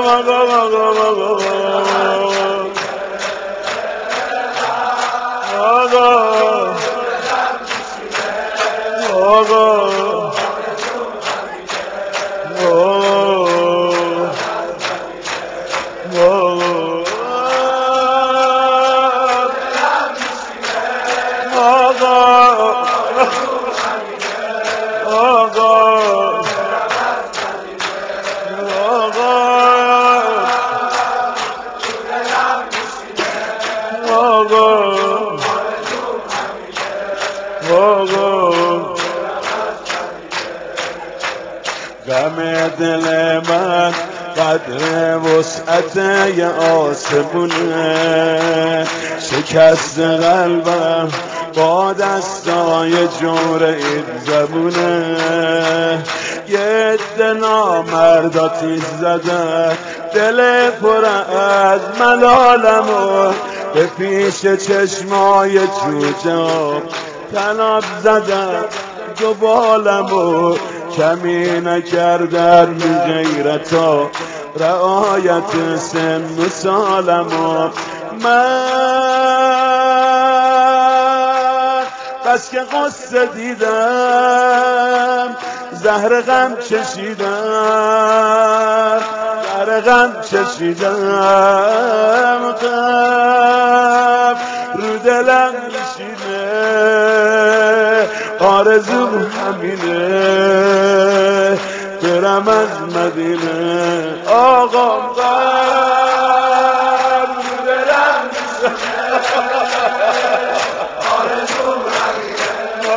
غم دل من قدر وسعت یه آسمونه، شکست قلبم با دستای جور این زبونه. یه عده نامردا تیز زدن دل پر از ملالمو، به پیش چشمای جوجه طناب زدن دو بالمو. کمی نکردن غیرتا رعایت سن و سالمو. من بس که قصه دیدم زهر غم چشیدم، زهر غم چشیدم، غم رو دلم میشینه، آرزوم همینه برم از مدینه. آقا غم رو دلم میشینه، آرزوم همینه.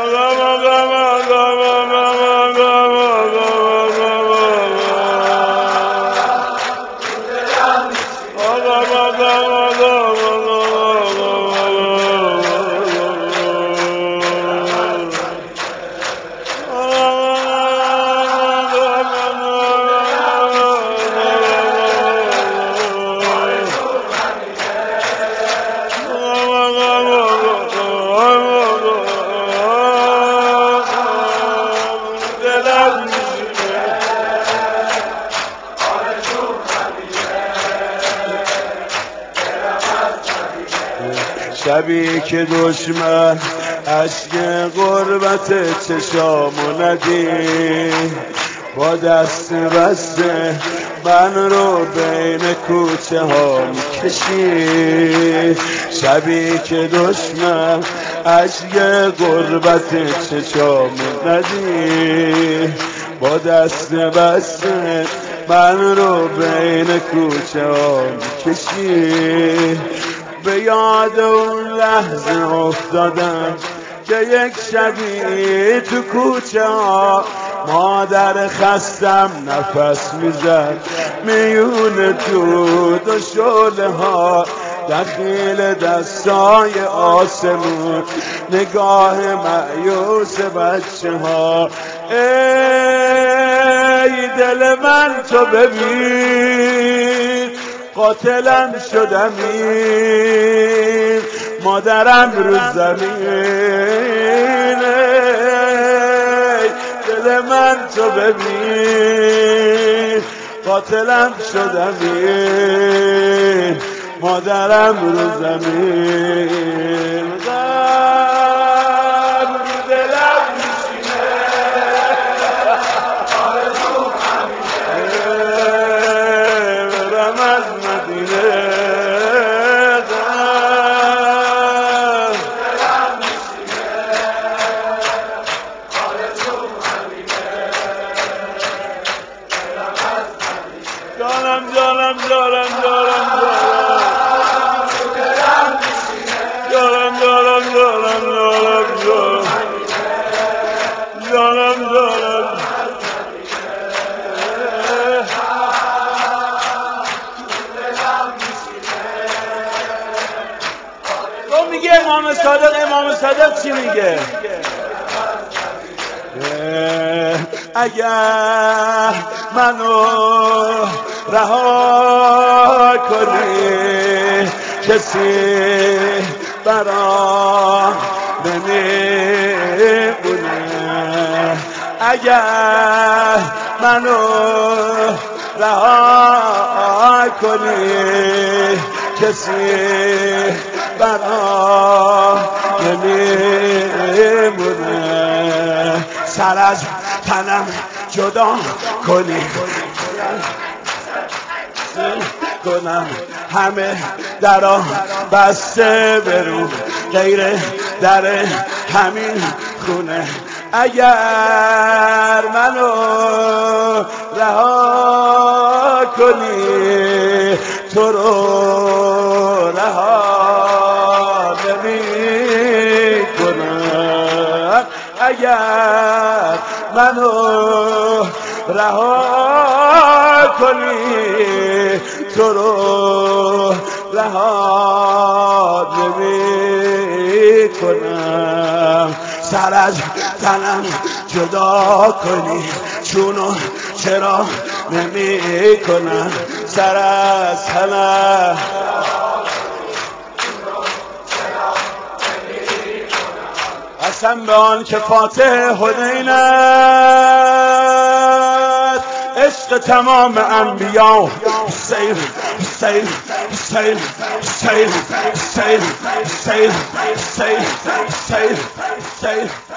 شبی که دشمن اشک غربت چشامو ندید، با دست بسته من رو بین کوچه ها میکشید. شبی که دشمن اشک غربت چشامو ندید، با دست بسته من رو بین کوچه ها میکشید. به یاد اون لحظه افتادم که یک شبی تو کوچه ها مادر خستم نفس میزد میون دود و شعله ها، دخیل دستای آسمون نگاه مایوس بچه ها. ای دل من تو ببین قاتلم شدمی، مادرم رو زمین. دل من تو ببین قاتلم شدمی، مادرم رو زمین. غم رو دلم میشینه، آرزوم همینه برم از مدینه. جانم جانم جانم جانم جانم جانم جانم جانم جانم. تو میگه امام صادق چی میگه؟ اگر منو رها کنی کسی برام نمیمونه. اگر منو رها کنی کسی برا نمیمونه سر از تنم جدا کنی کنم همه درا بسته برو غیر در همین خونه اگر منو رها کنی تو رو رها نمی کنم اگر منو رها کنی تو رو رها نمی کنم سر از تنم جدا کنی چونو چرا نمی کنم سر از تنم قسم به آن که فاتح حنین است عشق تمام انبیا حسین حسین حسین حسین حسین حسین حسین حسین حسین